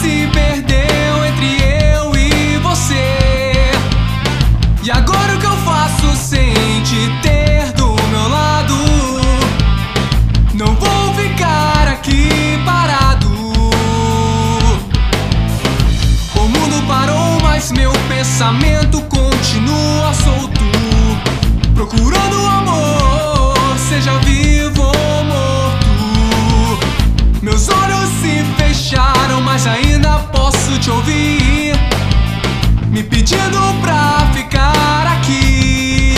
se perdeu entre eu e você. E agora o que eu faço sem te ter do meu lado? Não vou ficar aqui parado. O mundo parou, mas meu pensamento continua solto, procurando amor, seja vivo ou morto. Meus olhos se fecharam, mas ainda posso te ouvir, me pedindo pra ficar aqui.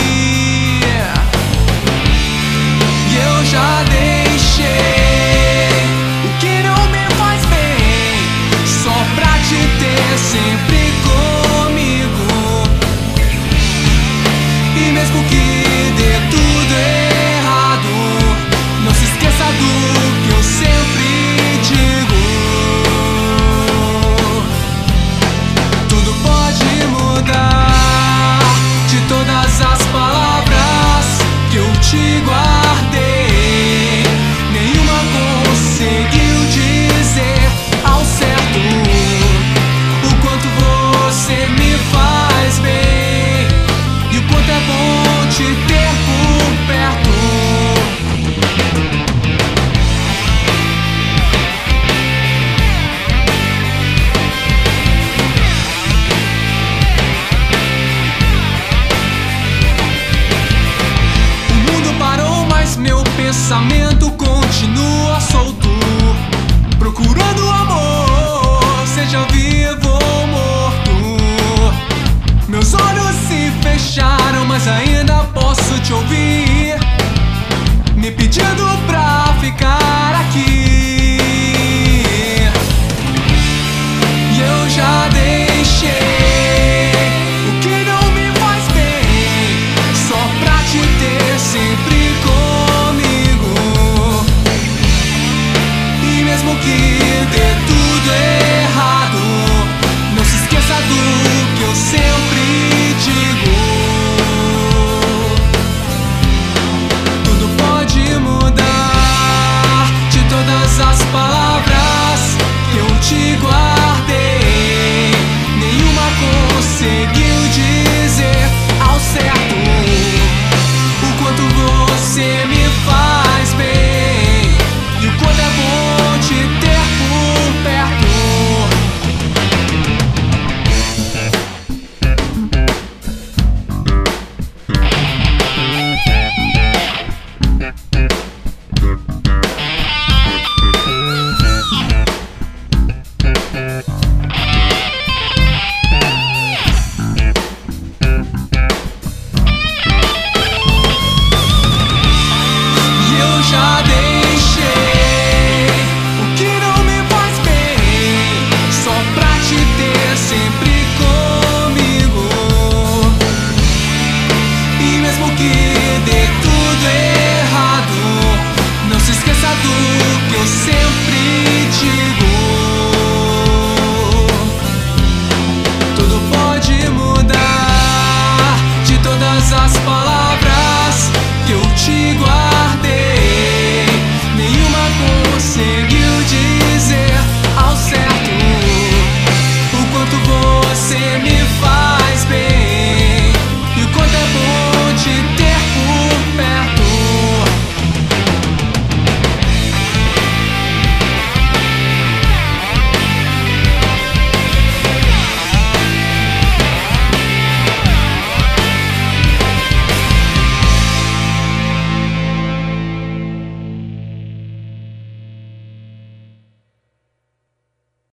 E eu já deixei o que não me faz bem, só pra te ter sempre comigo. E mesmo que dê tudo errado, não se esqueça do que eu sempre digo. Tudo pode mudar, de todas as palavras que eu te guardei, nenhuma conseguiu dizer ao certo o quanto você me faz bem e o quanto é bom te ter por perto. O mundo parou, mas meu pensamento continua solto, procurando amor, seja vivo ou morto. Meus olhos se fecharam, mas ainda posso te ouvir, me pedindo pra ficar aqui.